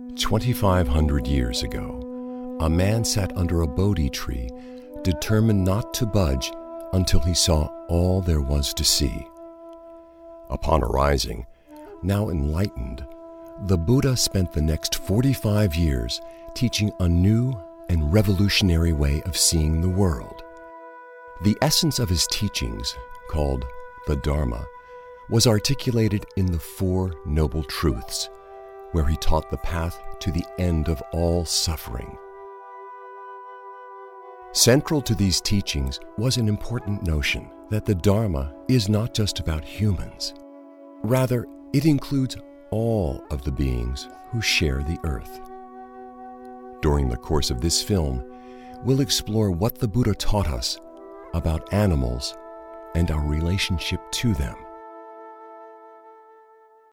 2,500 years ago, a man sat under a Bodhi tree, determined not to budge until he saw all there was to see. Upon arising, now enlightened, the Buddha spent the next 45 years teaching a new and revolutionary way of seeing the world. The essence of his teachings, called the Dharma, was articulated in the Four Noble Truths, where he taught the path to the end of all suffering. Central to these teachings was an important notion that the Dharma is not just about humans. Rather, it includes all of the beings who share the earth. During the course of this film, we'll explore what the Buddha taught us about animals and our relationship to them.